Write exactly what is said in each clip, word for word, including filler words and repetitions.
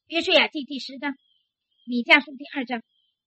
约书亚记第十章，米迦书第二章，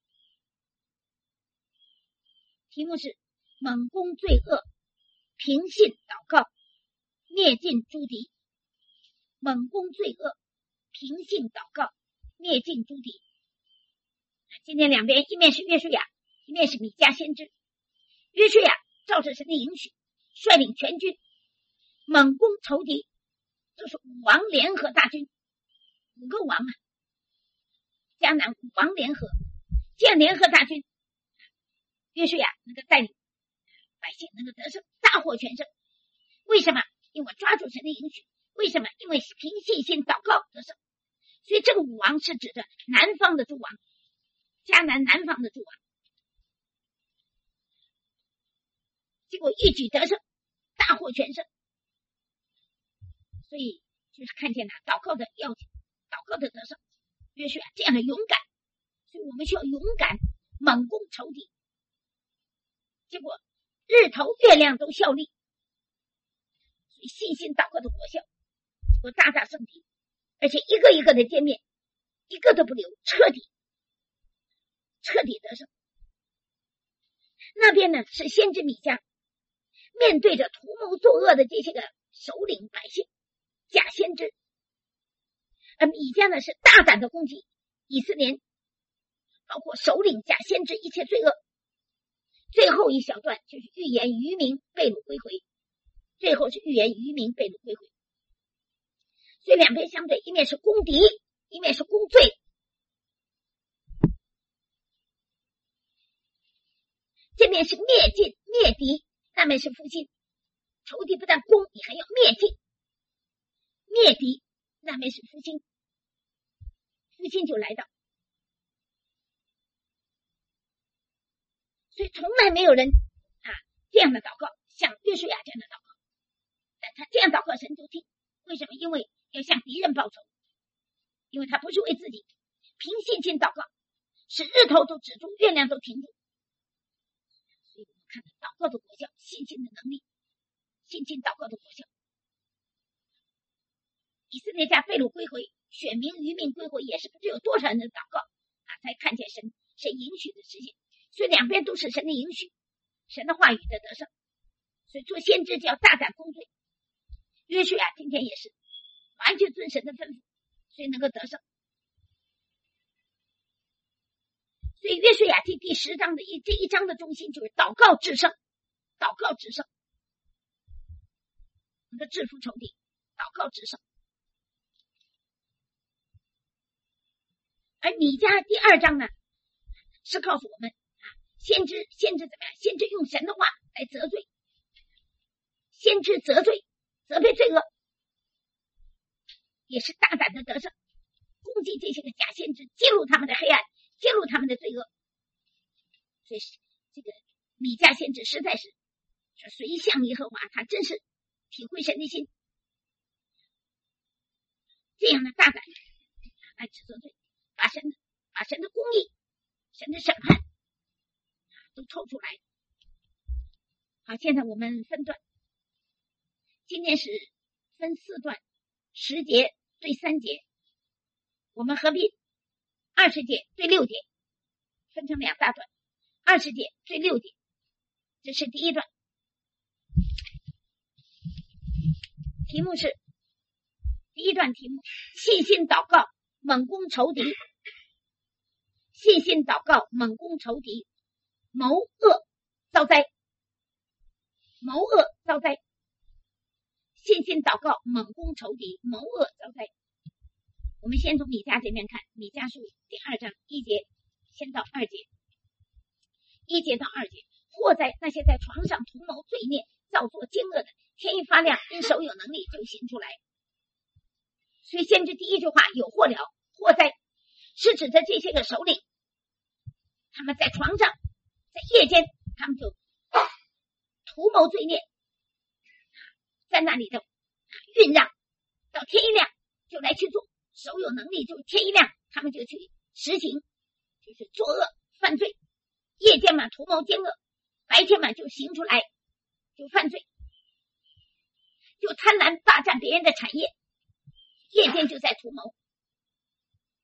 题目是猛攻罪恶，平信祷告，灭尽诸敌。猛攻罪恶，平信祷告，灭尽诸敌。今天两边，一面是约书亚，一面是米迦先知。约书亚照着神的允许，率领全军猛攻仇敌，就是五王联合大军，五个王啊，迦南五王联合，这样联合大军，约书亚能够带领百姓能够得胜，大获全胜。为什么？因为抓住神的允许。为什么？因为凭信心祷告得胜。所以这个五王是指着南方的诸王，迦南南方的诸王，结果一举得胜，大获全胜。所以就是看见了祷告的要紧，祷告的得胜。约书亚这样的勇敢，所以我们需要勇敢猛攻仇敌。结果日头月亮都效力，所以信心祷告的果效，结果大大胜敌，而且一个一个的歼灭，一个都不留，彻底彻底得胜。那边呢是先知米迦，面对着图谋作恶的这些个首领百姓假先知，而米迦呢是大胆的攻击以色列，包括首领假先知一切罪恶。最后一小段就是预言渔民被掳归回，最后是预言渔民被掳归回。所以两边相对，一面是攻敌，一面是攻罪。这面是灭尽灭敌，那面是复兴。仇敌不但攻，你还要灭尽。灭敌，那面是复兴，复兴就来到。所以从来没有人啊这样的祷告，像约书亚这样的祷告，但他这样祷告神就听。为什么？因为要向敌人报仇，因为他不是为自己，凭信心祷告，使日头都止住，月亮都停住。所以我们看到祷告的果效，信心的能力，信心祷告的果效。以色列家被掳归回，选民渔民归回，也是不知有多少人的祷告啊，才看见神神允许的实现。所以两边都是神的允许，神的话语的得胜。所以做先知就要大胆攻罪。约书亚今天也是完全遵神的吩咐，所以能够得胜。所以约书亚记第十章的一这一章的中心就是祷告制胜，祷告制胜，能够制服仇敌，祷告制胜。而米迦第二章呢，是告诉我们先知先知怎么样？先知用神的话来责罪，先知责罪责备罪恶，也是大胆的得胜，攻击这些个假先知，揭露他们的黑暗，揭露他们的罪恶。所以这个米迦先知实在是随向耶和华，他真是体会神的心，这样的大胆来指责罪，把神把神的公义、神的审判都透出来。好，现在我们分段，今天是分四段，十节对三节，我们合并二十节对六节，分成两大段，二十节对六节，这是第一段。题目是第一段题目：信心祷告，猛攻仇敌。信心祷告，猛攻仇敌，谋恶遭灾，谋恶遭灾。信心祷告，猛攻仇敌，谋恶遭灾。我们先从米迦这边看，米迦书第二章一节先到二节，一节到二节，祸在那些在床上图谋罪孽、造作奸恶的，天一发亮，因手有能力就行出来。所以先知第一句话有祸了，祸灾是指的这些个首领，他们在床上在夜间他们就图谋罪孽，在那里头酝酿，到天一亮就来去做，手有能力就天一亮他们就去实行，就是作恶犯罪。夜间嘛图谋奸恶，白天嘛就行出来就犯罪，就贪婪霸占别人的产业，夜间就在图谋。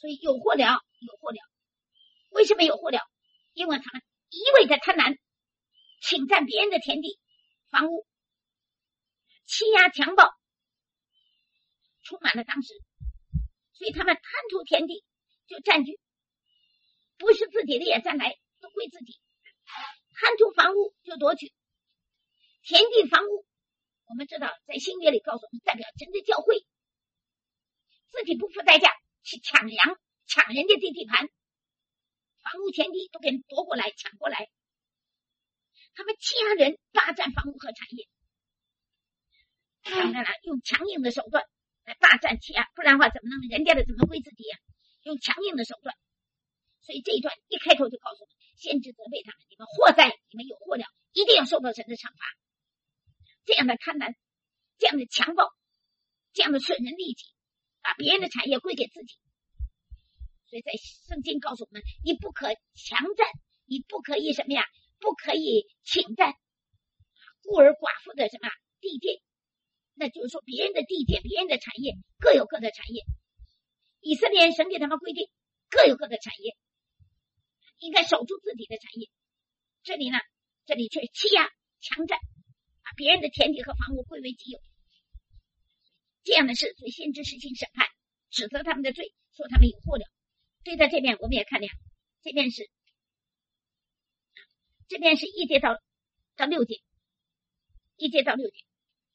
所以有祸了，有祸了。为什么有祸了？因为他们一味的贪婪，侵占别人的田地、房屋，欺压强暴，充满了当时，所以他们贪图田地就占据，不是自己的也占来，都归自己。贪图房屋就夺取田地房屋。我们知道在新约里告诉我们，代表神的教会，自己不付代价去抢羊抢人家的地盘，房屋田地都给人夺过来抢过来，他们欺压人，霸占房屋和产业，当然了，用强硬的手段来霸占欺压，不然的话怎么能人家的怎么归自己呀、啊？用强硬的手段。所以这一段一开头就告诉我们，先知责备他们，你们祸哉，你们有祸了，一定要受到神的惩罚。这样的贪婪，这样的强暴，这样的损人利己，把别人的产业归给自己。所以在圣经告诉我们，你不可强占，你不可以什么呀？不可以侵占孤儿寡妇的什么地界，那就是说别人的地界，别人的产业各有各的产业。以色列人神给他们规定，各有各的产业，应该守住自己的产业。这里呢，这里却欺压强占，把别人的田地和房屋归为己有。这样的事，所以先知实行审判，指责他们的罪，说他们有祸了。对在这边我们也看了，这边是这边是一节到到六节，一节到六节。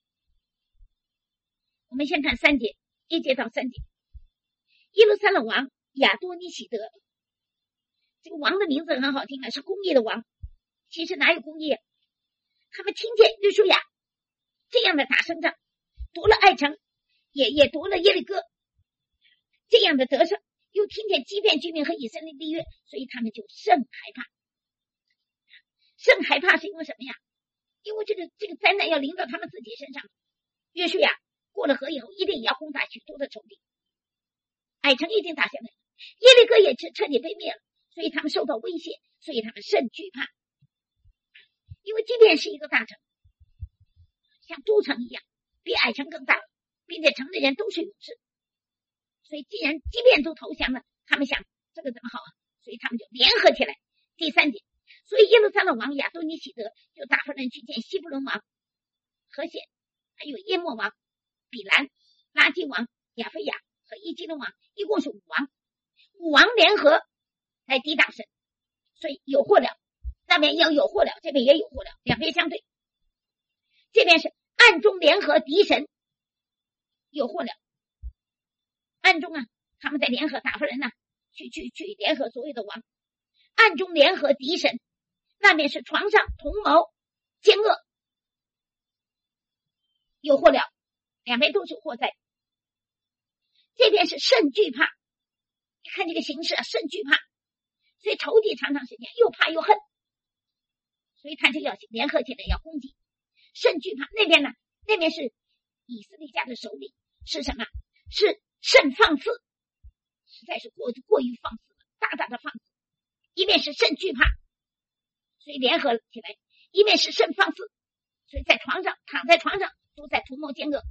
我们先看三节，一节到三节。耶路撒冷王亚多尼喜德，这个王的名字很好听啊，是公义的王。其实哪有公义啊？他们听见约书亚这样的打胜仗，夺了爱城，也也夺了耶利哥，这样的得胜，又听见基遍居民和以色列立约，所以他们就甚害怕。甚害怕是因为什么呀？因为这个这个灾难要临到他们自己身上。约书亚过了河以后，一定也要攻打许多的仇敌，爱城一定打下来，耶利哥也彻底被灭了，所以他们受到威胁，所以他们甚惧怕。因为即便是一个大城，像都城一样，比爱城更大了，并且城的人都是勇士，所以既然即便都投降了，他们想这个怎么好啊？所以他们就联合起来。第三节，所以耶路撒冷王亚多尼喜德就打发人去见希布伦王何显，还有耶莫王比兰、拉基王亚非亚和伊基伦王，一共是五王，五王联合来抵挡神，所以有祸了。那边要有祸了，这边也有祸了，两边相对。这边是暗中联合敌神，有祸了。暗中啊，他们在联合打发人呢、啊，去去去联合所有的王，暗中联合敌神。那边是床上同谋奸恶，有祸了，两边都是祸灾。这边是甚惧怕，你看这个形势啊，甚惧怕，所以仇敌长长时间又怕又恨，所以他就要联合起来要攻击，甚惧怕。那边呢，那边是以色列家的首领是什么？是甚放肆，实在是过过于放肆了，大大的放肆。一面是甚惧怕，所以联合起来；一面是甚放肆，所以在床上躺在床上都在图谋奸恶。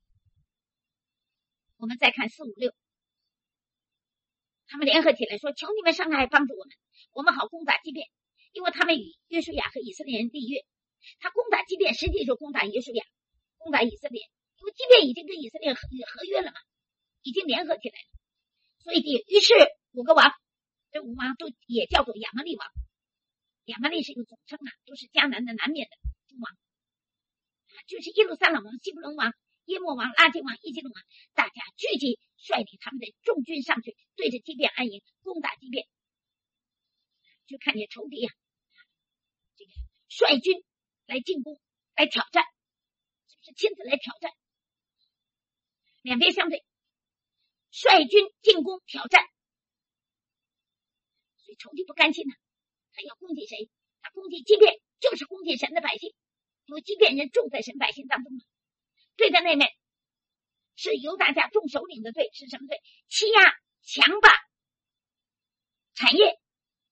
我们再看四五六，他们联合起来说：“求你们上来帮助我们，我们好攻打基遍。”因为他们与约书亚和以色列人立约，他攻打基遍，实际就攻打约书亚，攻打以色列。因为基遍已经跟以色列合合约了嘛，已经联合起来了，所以于是五个王，这五王都也叫做亚摩利王。亚摩利是一个总称啊，都是迦南的南面的诸王，就是耶路撒冷王、希布伦王、耶莫王、拉基王、伊基伦王，大家聚集，率领他们的众军上去，对着基遍安营，攻打基遍。就看见仇敌啊，这个率军来进攻，来挑战，是亲自来挑战。两边相对，率军进攻挑战，所以仇敌不甘心呢、啊，他要攻击谁？他攻击基遍，就是攻击神的百姓，因为基遍人住在神百姓当中嘛。对在那面是犹大家众首领的队，是什么队？欺压、强霸产业，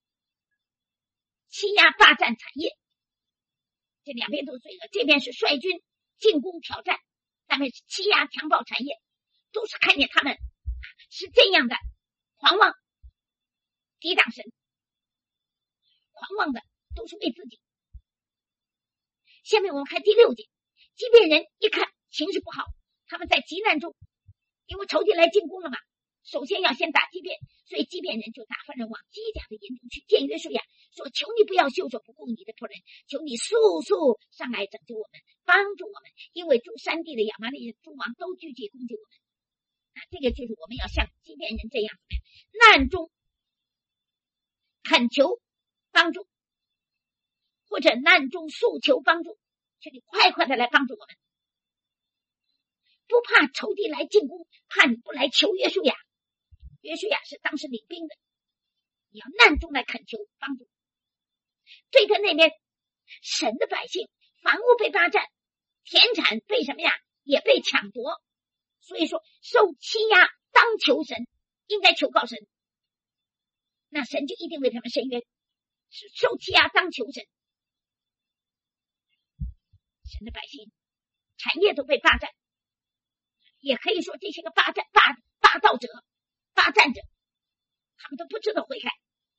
欺压霸占产业，这两边都是罪恶。这边是率军进攻挑战，那边是欺压强暴产业，都是看见他们是这样的狂妄抵挡神，狂妄的都是为自己。下面我们看第六节，即便人一看形势不好，他们在急难中，因为仇敌来进攻了嘛，首先要先打基遍，所以基遍人就打发人往基甲的营中去见约书亚，说求你不要袖手不顾你的仆人，求你速速上来拯救我们，帮助我们，因为诸山地的亚玛力人诸王都聚集攻击我们。啊，这个就是我们要像基遍人这样难中恳求帮助，或者难中诉求帮助，求你快快的来帮助我们，不怕仇敌来进攻，怕你不来求约书亚。约书亚是当时领兵的，你要难中来恳求帮助。对他那边神的百姓，房屋被霸占，田产被什么呀，也被抢夺，所以说受欺压当求神，应该求告神，那神就一定为他们伸冤，是受欺压当求神。神的百姓产业都被霸占，也可以说这些个霸占霸霸道者霸占者，他们都不知道悔改，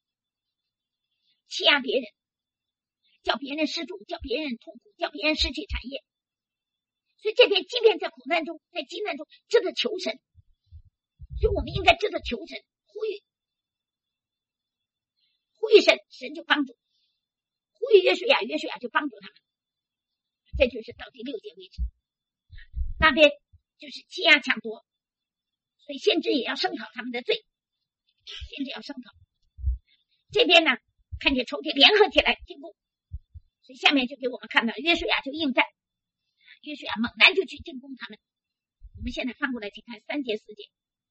欺压别人，叫别人失助，叫别人痛苦，叫别人失去产业。所以这边即便在苦难中，在急难中知道求神，所以我们应该知道求神，呼吁呼吁神，神就帮助，呼吁约书亚，约书亚就帮助他们。这就是到第六节为止，那边就是欺压抢夺，所以先知也要声讨他们的罪，先知要声讨。这边呢，看见仇敌联合起来进攻，所以下面就给我们看到约书亚就应战，约书亚猛然就去进攻他们。我们现在翻过来请看三节四节，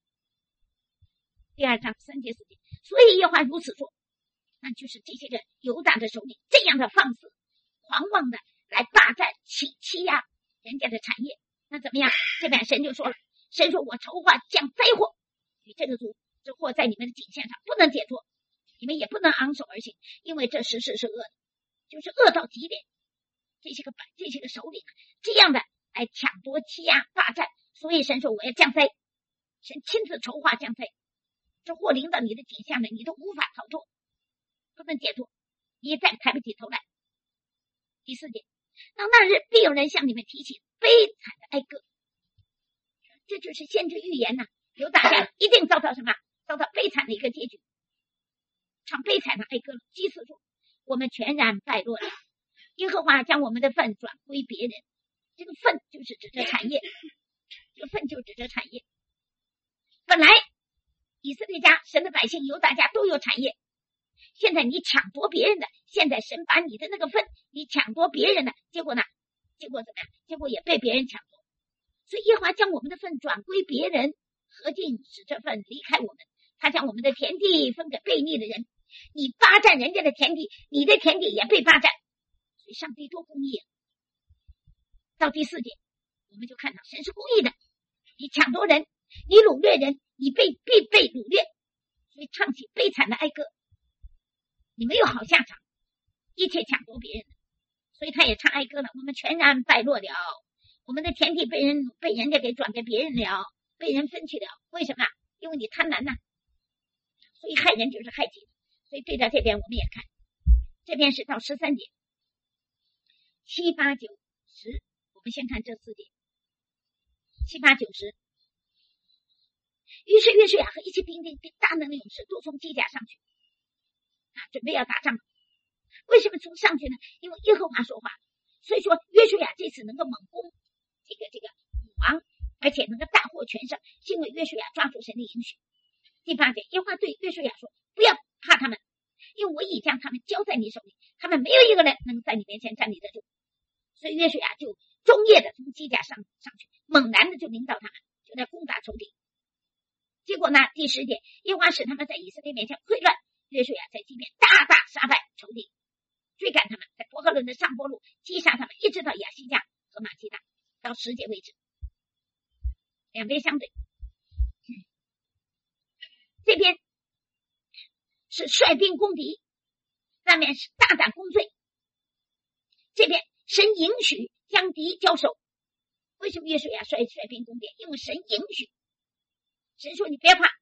第二章三节四节，所以耶和华如此说，那就是这些个犹大的首领这样的放肆狂妄的来霸占欺欺压人家的产业，那怎么样？这边神就说了，神说我筹划降灾祸与这个族，这祸在你们的颈项上不能解脱，你们也不能昂首而行，因为这时事是恶的，就是恶到极点。这些个这些个首领这样的来抢夺欺压霸占，所以神说我要降灾，神亲自筹划降灾，这祸临到你的颈项呢，你都无法逃脱，不能解脱，你也再抬不起头来。第四节，到那日必有人向你们提起悲惨的哀歌，这就是先知预言呐、啊，有大家一定遭到什么？遭到悲惨的一个结局，唱悲惨的哀歌了。祭司说，我们全然败落了，耶和华将我们的份转归别人。这个份就是指着产业，这个份就指着产业。本来以色列家、神的百姓、犹大家都有产业，现在你抢夺别人的，现在神把你的那个份，你抢夺别人的，结果呢？结果怎么样？结果也被别人抢夺。所以耶和华将我们的份转归别人，何竟使这份离开我们？他将我们的田地分给悖逆的人，你霸占人家的田地，你的田地也被霸占。所以上帝多公义啊！到第四节，我们就看到神是公义的，你抢夺人，你掳掠人，你被必被掳掠，所以唱起悲惨的哀歌。你没有好下场，一切抢夺别人的，所以他也唱哀歌了。我们全然败落了，我们的田地被人被人家给转给别人了，被人分去了。为什么？因为你贪婪呐、啊，所以害人就是害己。所以对照这边我们也看，这边是到十三节，七八九十，我们先看这四节，七八九十。于是约书亚和一切兵丁大能的勇士都从基甲上去。准备要打仗，为什么从上去呢？因为耶和华说话，所以说约书亚这次能够猛攻这个这个武王，而且能够大获全胜，是因为约书亚抓住神的应许。第八节，耶和华对约书亚说，不要怕他们，因为我已将他们交在你手里，他们没有一个人能在你面前站立得住。所以约书亚就终夜的从基甲上上去，猛然的就领导他们，就在攻打仇敌。结果呢，第十节，耶和华使他们在以色列面前溃乱，约书亚在基遍大大杀败仇敌，追赶他们，在伯和伦的上坡路击杀他们，一直到亚西加和马基大，到十节为止。两边相对，嗯、这边是率兵攻敌，那边是大胆攻罪。这边神允许将敌交手。为什么约书亚率率兵攻敌？因为神允许，神说你不要怕，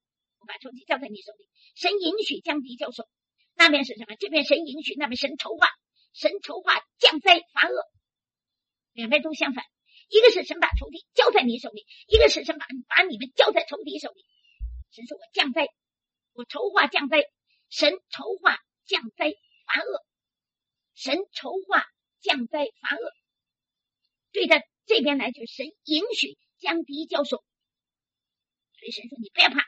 我把仇敌交在你手里。神允许将敌交手，那边是什么？这边神允许，那边神筹划，神筹划降灾罚恶，两边都相反。一个是神把仇敌交在你手里，一个是神把把你们交在仇敌手里。神说我降灾，我筹划降灾，神筹划降灾罚恶，神筹划降灾罚恶。对他这边来就是神允许将敌交手，所以神说你不要怕。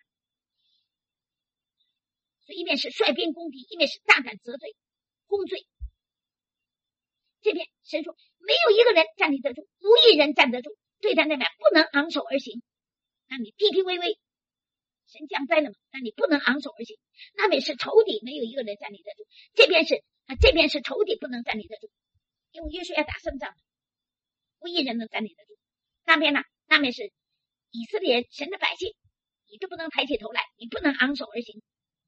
所以一面是率兵攻敌，一面是大胆责罪攻罪。这边神说没有一个人站立得住，无一人站得住，对他那边不能昂首而行。那你低低微微，神降灾了嘛，那你不能昂首而行。那边是仇敌，没有一个人站立得住，这边是啊，这边是仇敌不能站立得住，因为约书亚打胜仗，无一人能站立得住。那边呢，那边是以色列人，神的百姓，你都不能抬起头来，你不能昂首而行。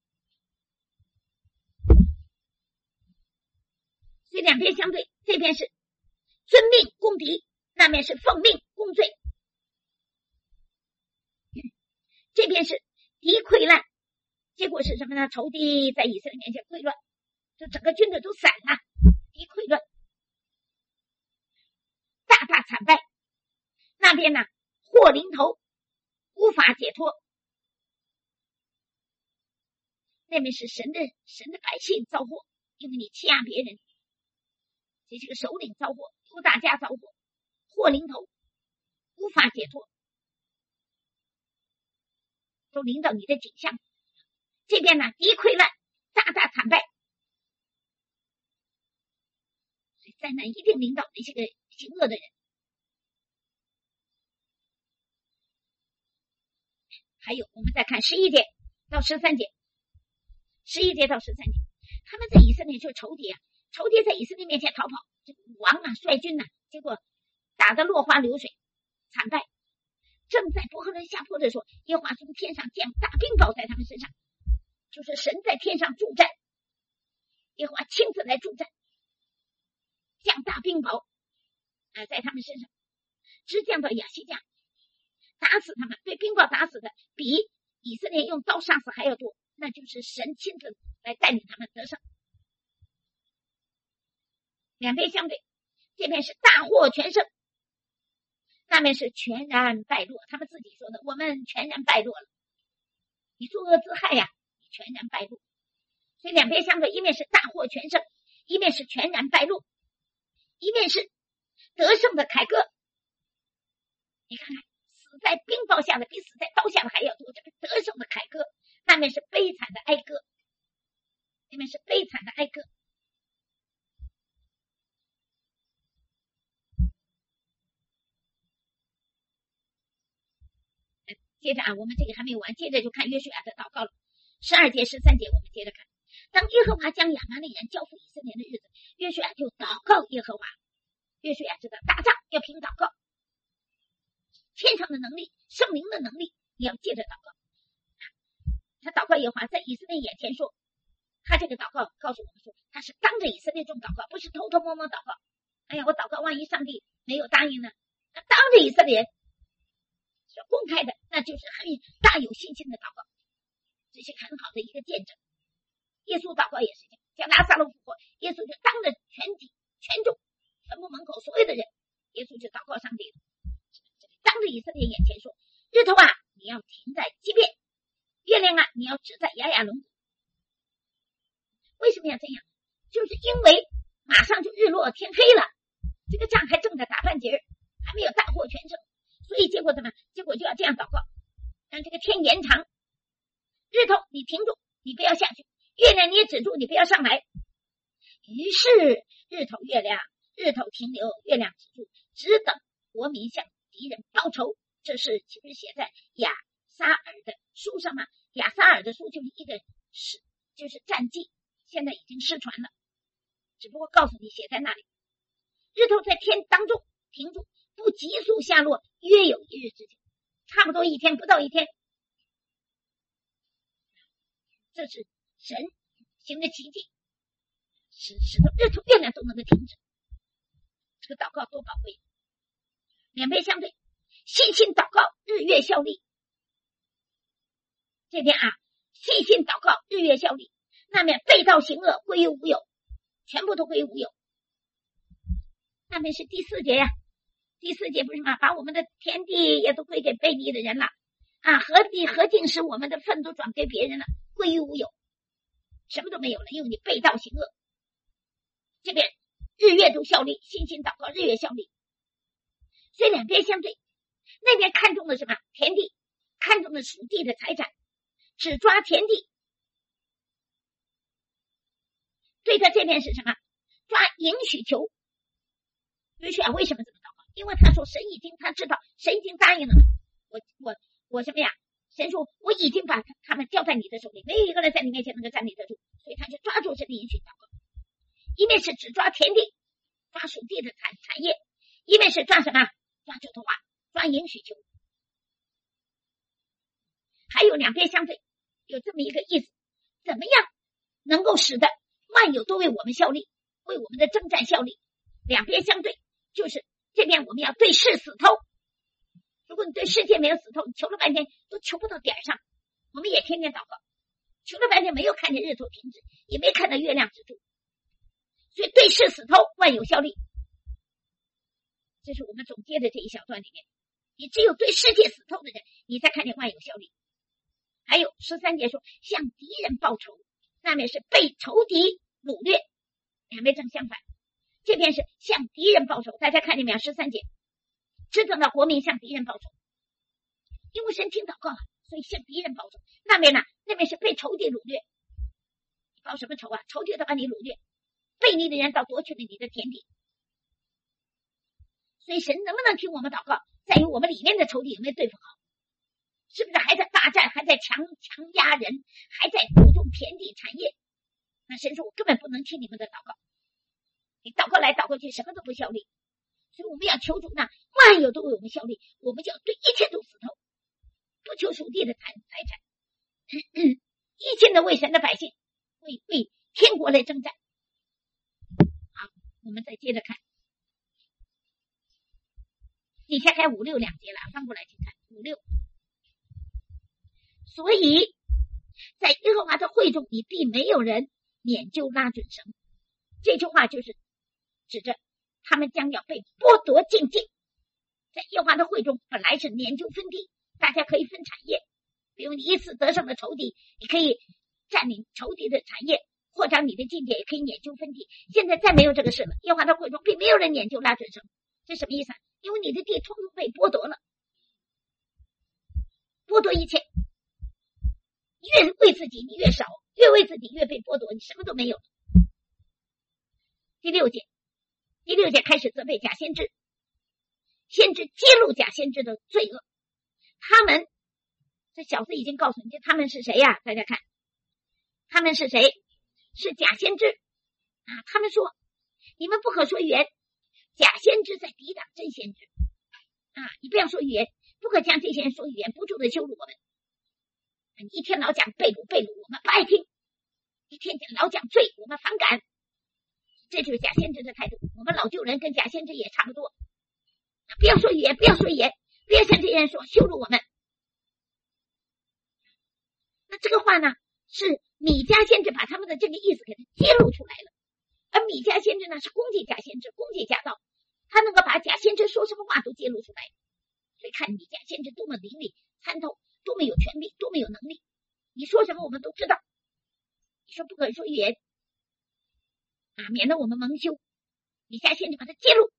所以两边相对，这边是遵命攻敌，那边是奉命攻罪。这边是敌溃烂，结果是什么呢？仇敌在以色列面前溃乱，就整个军队都散了，敌溃乱，大大惨败。那边呢，祸临头，无法解脱。那边是神的神的百姓遭祸，因为你欺压别人。这是个首领遭祸，犹大家遭祸，祸临头，无法解脱，都临到你的景象。这边呢，敌溃烂，大大惨败，所以灾难一定临到那些个行恶的人。还有，我们再看十一节到十三节，十一节到十三节，他们在以色列就是仇敌啊。仇敌在以色列面前逃跑，这个王啊率军呐、啊，结果打得落花流水，惨败。正在伯和伦下坡的时候，耶和华从天上降大冰雹在他们身上，就是神在天上助战，耶和华亲自来助战，降大冰雹、呃、在他们身上，直降到亚西加，打死他们，被冰雹打死的比以色列用刀杀死还要多，那就是神亲自来带领他们得胜。两边相对，这边是大获全胜，那边是全然败落。他们自己说的，我们全然败落了。你作恶自害呀，你全然败落。所以两边相对，一面是大获全胜，一面是全然败落，一面是得胜的凯歌。你看看，死在冰雹下的比死在刀下的还要多，这个得胜的凯歌。那面是悲惨的哀歌，那面是悲惨的哀歌。接着啊，我们这个还没有完，接着就看约书亚的祷告了。十二节、十三节，我们接着看。当耶和华将亚玛力人交付以色列的日子，约书亚就祷告耶和华。约书亚知道打仗要凭祷告，天上的能力、圣灵的能力，你要借着祷告。他祷告耶和华，在以色列眼前说，他这个祷告告诉我们说，他是当着以色列众祷告，不是偷偷摸摸祷告。哎呀，我祷告万一上帝没有答应呢？他当着以色列是公开的，那就是很大有信心的祷告，这是很好的一个见证。耶稣祷告也是这样，叫拉撒路复活，耶稣就当着全体全众坟墓门口所有的人，耶稣就祷告上帝，当着以色列眼前说，日头啊你要停在基遍，月亮啊你要指在亚亚龙谷。为什么要这样？就是因为马上就日落天黑了，这个仗还正在打半截，还没有大获全胜，所以结果怎么？结果就要这样祷告，让这个天延长，日头你停住，你不要下去，月亮你也止住，你不要上来。于是日头月亮日头停留，月亮止住，只等国民向敌人报仇。这是岂不是写在亚撒尔的书上吗？亚撒尔的书就是一个史，就是战记，现在已经失传了，只不过告诉你写在那里。日头在天当中停住，不急速下落，约有一日之久，差不多一天，不到一天。这是神行的奇迹，使使得日头月亮都能够停止。这个祷告多宝贵！两边相对，信心祷告，日月效力。 这边啊，细心祷告，日月效力。那边背道行恶，归于无有，全部都归于无有。那边是第四节呀，第四节不是吗？把我们的田地也都归给悖逆的人了啊！何必何竟使我们的份都转给别人了，归于无有，什么都没有了，因为你背道行恶。这边日月都效力，信心祷告，日月效力，所以两边相对。那边看重的什么？田地，看重的属地的财产，只抓田地。对他这边是什么？抓应许求。约书亚为什么这么祷告？因为他说神已经，他知道神已经答应了我，我我什么呀？神说我已经把他们交在你的手里，没有一个人在你面前能够站立得住，所以他就抓住神的应许祷告。一面是只抓田地，抓属地的产产业，一面是抓什么？抓主的话，抓应许求。还有两边相对，有这么一个意思：怎么样能够使得万有都为我们效力，为我们的征战效力？两边相对，就是这边我们要对事死透。如果你对世界没有死透，你求了半天都求不到点上。我们也天天祷告，求了半天没有看见日头停止，也没看到月亮止住。所以对事死透，万有效力。这是我们总结的这一小段里面，你只有对世界死透的人，你才看见万有效力。还有十三节说向敌人报仇，那边是被仇敌掳掠，两边正相反。这边是向敌人报仇，大家看见没有？十三节，只等到国民向敌人报仇，因为神听祷告了，所以向敌人报仇。那边呢？那边是被仇敌掳掠，你报什么仇啊？仇敌都把你掳掠，悖逆的人倒夺去了你的田地。所以神能不能听我们祷告，在于我们里面的仇敌有没有对付好，是不是还在大战，还在强强压人，还在注重田地产业？那神说我根本不能听你们的祷告，你祷告来祷告去，什么都不效力。所以我们要求主呢，万有都为我们效力，我们就要对一切都死透，不求属地的财财产，一切的为神的百姓，为为天国来征战。好，我们再接着看，底下开五六两节了，翻过来请看五六。所以在耶和华的会中，你必没有人免就拉准绳。这句话就是指着他们将要被剥夺境界。在耶和华的会中，本来是免就分地，大家可以分产业，比如你一次得胜的仇敌，你可以占领仇敌的产业，扩张你的境界，也可以免就分地。现在再没有这个事了，耶和华的会中并没有人免就拉准绳。这什么意思？因为你的地通通被剥夺了，剥夺一切，越为自己你越少，越为自己越被剥夺，你什么都没有。第六节，第六节开始责备假先知，先知揭露假先知的罪恶。他们，这小子已经告诉你，他们是谁呀？大家看，他们是谁？是假先知啊！他们说，你们不可说语言，假先知在抵挡真先知啊！你不要说语言，不可将这些人说语言，不住的羞辱我们。你一天老讲被掳被掳，我们不爱听；一天老讲罪，我们反感。这就是假先知的态度。我们老旧人跟假先知也差不多。不要说语言，不要说语言，不要像这些人说羞辱我们。那这个话呢，是米迦先知把他们的这个意思给他揭露出来了。而米迦先知呢，是攻击假先知，攻击假道，他能够把假先知说什么话都揭露出来。所以看米迦先知多么伶俐参透，多么有权力，多么有能力。你说什么我们都知道。你说不可说语言啊，免得我们蒙羞。米迦先知把它揭露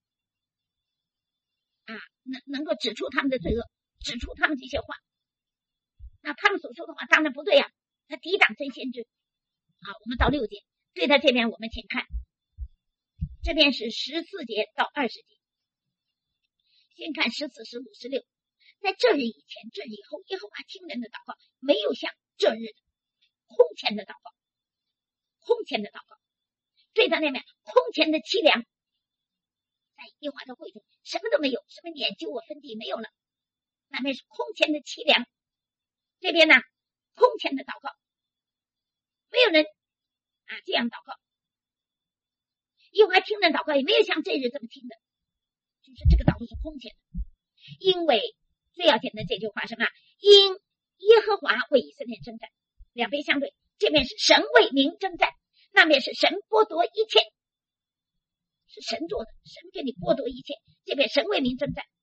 啊，能能够指出他们的罪恶，指出他们这些话。那他们所说的话当然不对呀、啊，他抵挡真先知。好，我们到六节，对他这边我们请看，这边是十四节到二十节。先看十四、十五、十六。在这日以前，这日以后，耶和华听人的祷告，没有像这日的空前的祷告，空前的祷告。对他那边空前的凄凉，在耶和华的会中什么都没有，什么研究我分地没有了，那边是空前的凄凉。这边呢，空前的祷告，没有人啊这样祷告。耶和华听人祷告也没有像这日这么听的，就是这个祷告是空前的。因为最要紧的这句话什么？因耶和华为以色列征战，两边相对，这边是神为民征战，那边是神剥夺一切，是神做的，神给你剥夺一切，这边神为民征战，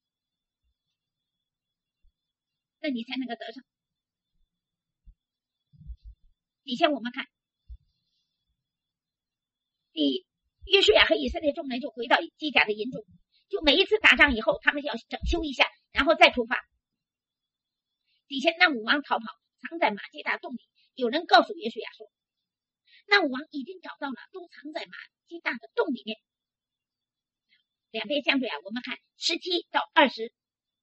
那你才能够得胜。以前我们看第约书亚和以色列众人就回到基甲的营中，就每一次打仗以后他们要整修一下，然后再出发。底下那武王逃跑，藏在马基大洞里，有人告诉约书亚说，那武王已经找到了，都藏在马基大的洞里面。两边相对啊，我们看十七到二十，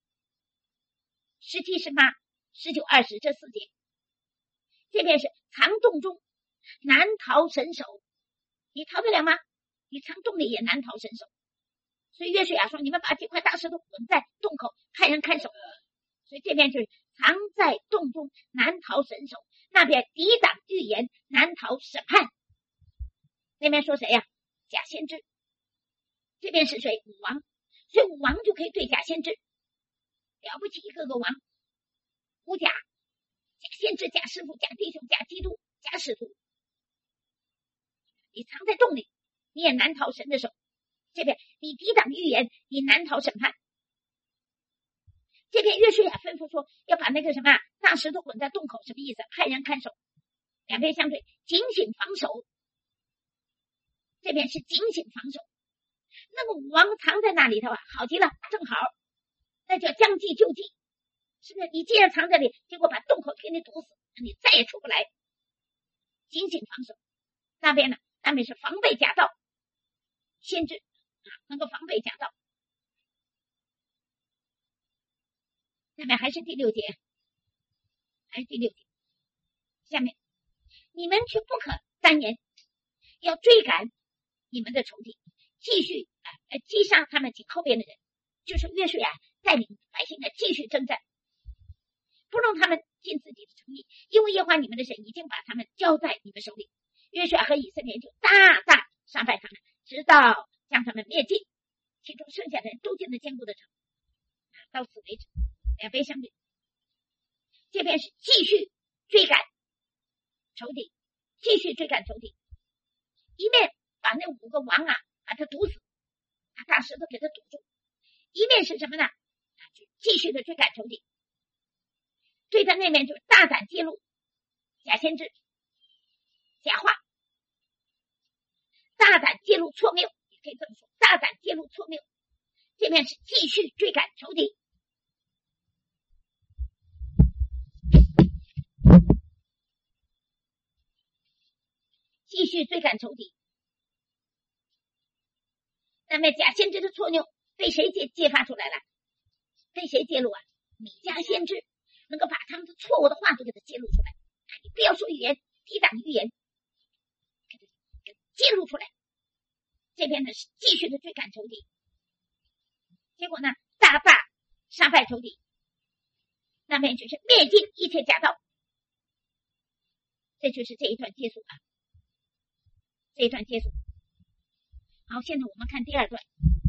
十七、十八、十九、二十这四节，这边是藏洞中难逃神手，你逃得了吗？你藏洞里也难逃神手。所以约书亚说，你们把几块大石头滚在洞口，派人看守。所以这边就是藏在洞中难逃神手，那边抵挡预言难逃审判。那边说谁呀、啊？假先知。这边是谁？武王。所以武王就可以对假先知，了不起一个个王，武假、假先知、假师傅、假弟兄、假基督、假使徒，你藏在洞里，你也难逃神的手。这边你抵挡预言，你难逃审判。这边约书亚吩咐说，要把那个什么大石头滚在洞口，什么意思？派人看守，两边相对，警醒防守。这边是警醒防守。那么武王藏在那里头啊，好极了，正好，那叫将计就计，是不是？你既然藏在这里，结果把洞口给你堵死，你再也出不来。警醒防守。那边呢？那边是防备假道，先知啊，能够防备假道。下面还是第六节，还是第六节。下面你们却不可单言，要追赶你们的仇敌，继续呃击杀他们紧后边的人，就是约书亚带领百姓的继续征战，不容他们尽自己的诚意，因为耶和华你们的神已经把他们交在你们手里。约书亚和以色列就大大杀败他们，直到将他们灭尽，其中剩下的人都进了坚固的城。到此为止。两边相对，这边是继续追赶仇敌，继续追赶仇敌，一面把那五个王啊把他堵死，把大石头给他堵住，一面是什么呢？就继续的追赶仇敌。对他那面就是大胆揭露假先知、假话，大胆揭露错谬，也可以这么说，大胆揭露错谬。这面是继续追赶仇敌。继续追赶仇敌。那么假先知的错谬被谁揭揭发出来了？被谁揭露啊？米迦先知能够把他们的错误的话都给他揭露出来。你不要说预言，抵挡预言，给他给他揭露出来。这边呢是继续的追赶仇敌，结果呢大大杀败仇敌，那边就是灭尽一切假道。这就是这一段结束啊。这一段结束。好，现在我们看第二段。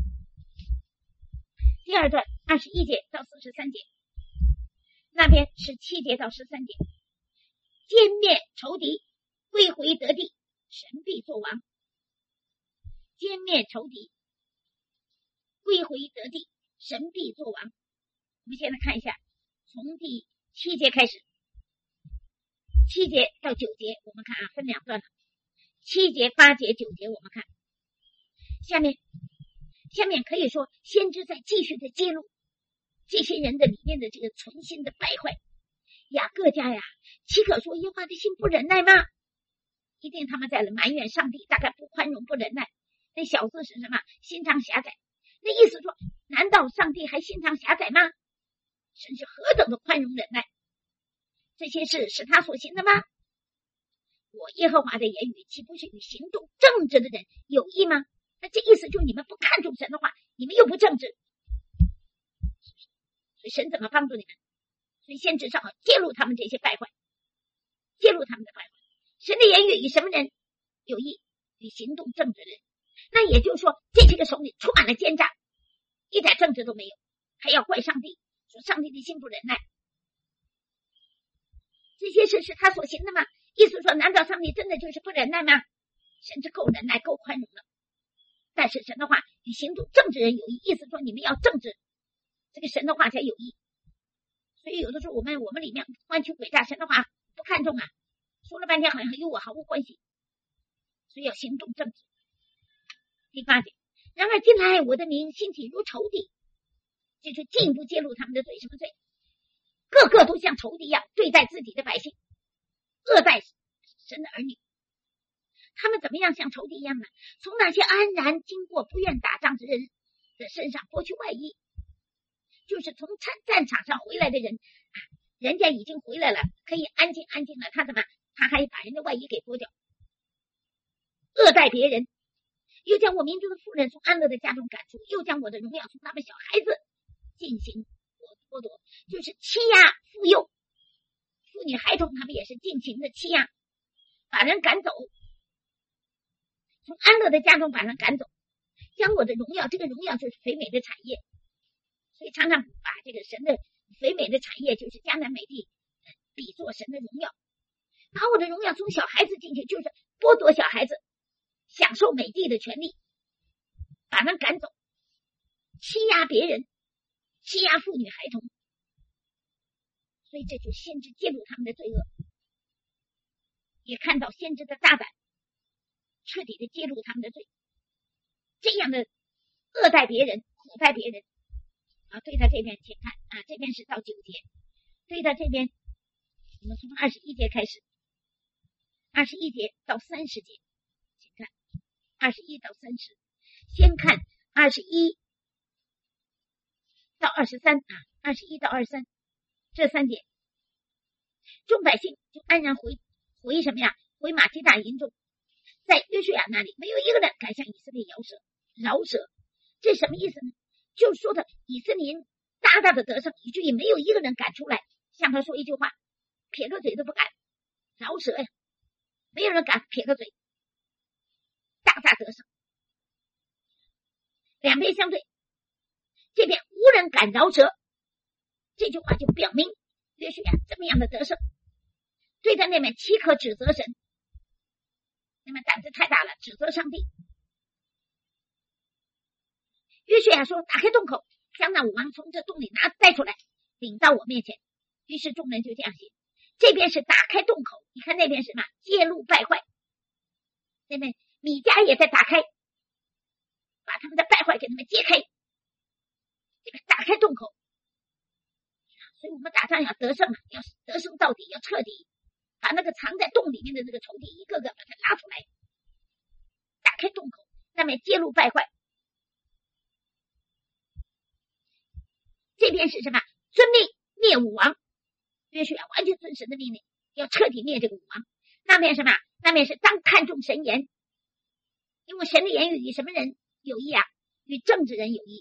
第二段二十一节到四十三节，那边十七节到十三节，歼灭仇敌，归回得地，神必作王。歼灭仇敌，归回得地，神必作王。我们现在看一下，从第七节开始，七节到九节，我们看啊，分两段了。七节、八节、九节，我们看下面，下面可以说先知在继续的揭露这些人的里面的这个存心的败坏。雅各家呀，岂可说耶和华的心不忍耐吗？一定他们在埋怨上帝，大概不宽容不忍耐。那小字是什么？心肠狭窄。那意思说，难道上帝还心肠狭窄吗？神是何等的宽容忍耐，这些事是他所行的吗？我耶和华的言语岂不是与行动正直的人有益吗？那这意思就是你们不看重神的话，你们又不正直，所以神怎么帮助你们？所以先至正好揭露他们这些败坏，揭露他们的败坏。神的言语与什么人有益？与行动正直的人。那也就是说，这些个手里充满了奸诈，一点正直都没有，还要怪上帝，说上帝的心不忍耐。 这些事是他所行的吗？意思说，难道上帝真的就是不忍耐吗？神是够忍耐够宽容的，但是神的话与行动正直人有益，意思说你们要正直，这个神的话才有益。所以有的时候我们我们里面弯曲诡诈，神的话不看重啊，说了半天好像与我毫无关系，所以要行动正直。第八节，然而近来我的名兴起如仇敌，就是进一步揭露他们的罪。什么罪？个个都像仇敌一样对待自己的百姓，恶待神的儿女。他们怎么样像仇敌一样呢？从那些安然经过不愿打仗之人的身上剥去外衣，就是从战战场上回来的人，人家已经回来了，可以安静安静了，他怎么他还把人的外衣给剥掉，恶待别人，又将我民族的妇人从安乐的家中赶出，又将我的荣耀从他们小孩子进行剥夺，就是欺压妇幼妇女孩童，他们也是尽情的欺压，把人赶走，从安乐的家中把人赶走，将我的荣耀，这个荣耀就是肥美的产业，所以常常把这个神的肥美的产业就是迦南美地比作神的荣耀，把我的荣耀从小孩子进去，就是剥夺小孩子享受美地的权利，把人赶走，欺压别人，欺压妇女孩童，所以这就先知揭露他们的罪恶，也看到先知的大胆，彻底的揭露他们的罪，这样的恶待别人，苦待别人啊。对到这边请看啊，这边是到九节，对到这边我们从二十一节开始，二十一节到三十节，请看二十一到三十，先看二十一到二十三啊，二十一到二十三这三节，众百姓就安然回回什么呀？回马基大营中，在约书亚那里没有一个人敢向以色列饶舌饶舌，这什么意思呢？就是说的以色列人大大的得胜，以至于没有一个人敢出来向他说一句话，撇个嘴都不敢饶舌呀，没有人敢撇个嘴，大大得胜。两边相对，这边无人敢饶舌，这句话就表明约书亚这么样的得胜。对在那边岂可指责神？那么胆子太大了，指责上帝。约书亚说：“打开洞口，将那五王从这洞里拿带出来，领到我面前。”于是众人就这样写。这边是打开洞口，你看那边是什么？揭露败坏。那边米迦也在打开，把他们的败坏给他们揭开。这边打开洞口，所以我们打仗要得胜，要得胜到底，要彻底。把那个藏在洞里面的那个仇敌一个个把它拉出来，打开洞口，那么揭露败坏。这边是什么？遵命灭五王，约书亚完全遵神的命令，要彻底灭这个五王。那边什么？那边是当看重神言，因为神的言语与什么人有益啊？与正直人有益。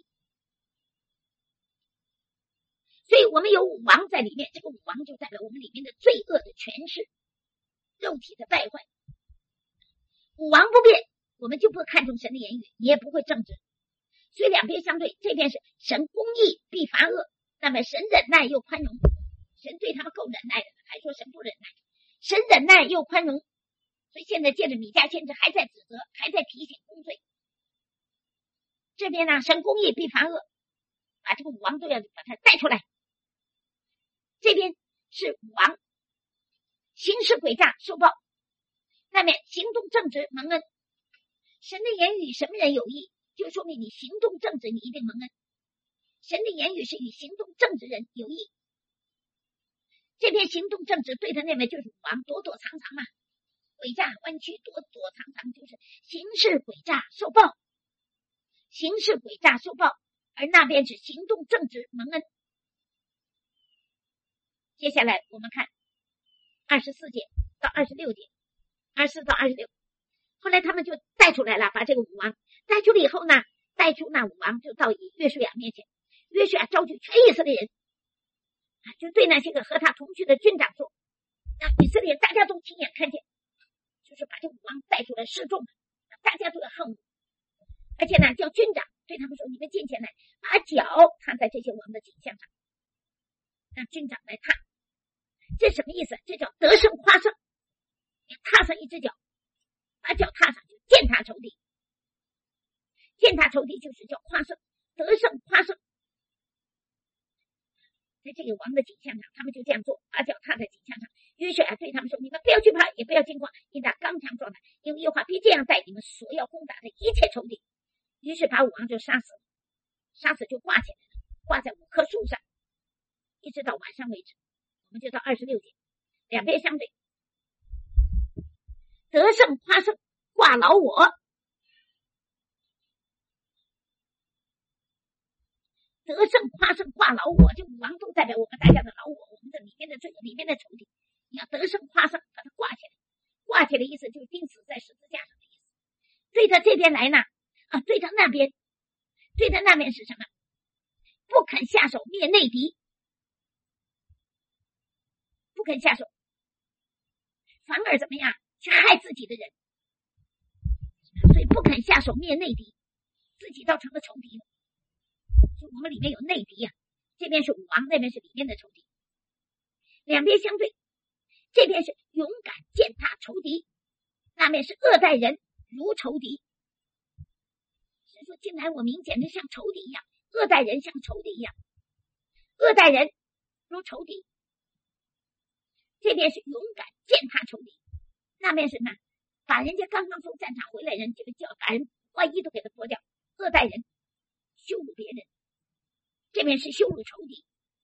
所以我们有五王在里面，这个五王就代表我们里面的罪恶的权势，肉体的败坏。五王不变，我们就不看重神的言语，你也不会正直。所以两边相对，这边是神公义必罚恶，那么神忍耐又宽容，神对他们够忍耐的，还说神不忍耐，神忍耐又宽容。所以现在借着米迦先知还在指责，还在提醒公罪。这边呢，神公义必罚恶，把这个五王都要把它带出来。这边是五王行事诡诈受报，那边行动正直蒙恩。神的言语什么人有益，就说明你行动正直，你一定蒙恩。神的言语是与行动正直人有益。这边行动正直对他那边就是五王躲躲藏藏嘛，诡诈弯曲躲躲藏藏，就是行事诡诈受报，行事诡诈受报，而那边是行动正直蒙恩。接下来我们看二十四节到二十六节，二十四到二十六。后来他们就带出来了，把这个五王带出了以后呢，带出那五王就到约书亚面前。约书亚召集全以色列人，就对那些个和他同去的军长说，让以色列大家都亲眼看见，就是把这五王带出来示众，大家都要恨恶。而且呢，叫军长对他们说，你们进前来，把脚踏在这些王的颈项上，让军长来踏。 这什么意思？这叫得胜夸胜。你踏上一只脚，把脚踏上就践踏仇敌，践踏仇敌就是叫夸胜，得胜夸胜。在这个王的景象上，他们就这样做，把脚踏在景象上。约书亚对他们说：“你们不要惧怕，也不要惊慌，应当刚强壮胆，因为耶和华必这样待你们所要攻打的一切仇敌。”于是把武王就杀死了，杀死就挂起来了，挂在五棵树上，一直到晚上为止。我们就到二十六节，两边相对，得胜夸胜，挂老我。得胜夸胜挂老我，这五王都代表我们大家的老我，我们的里面的罪恶，里面的仇敌。你要得胜夸胜，把它挂起来，挂起来的意思就是钉死在十字架上的意思。对到这边来呢，啊，对到那边，对到那边是什么？不肯下手灭内敌，不肯下手，反而怎么样？去害自己的人，所以不肯下手灭内敌，自己造成了仇敌了。就我们里面有内敌呀、啊，这边是武王，那边是里面的仇敌，两边相对，这边是勇敢践踏仇敌，那边是恶待人如仇敌。所以说进来我明简直像仇敌一样，恶待人像仇敌一样，恶待人如仇敌。这边是勇敢践踏仇敌，那边是什么？把人家刚刚从战场回来人，这个叫把人外衣都给他脱掉，恶待人，羞辱别人。这边是羞辱仇敌。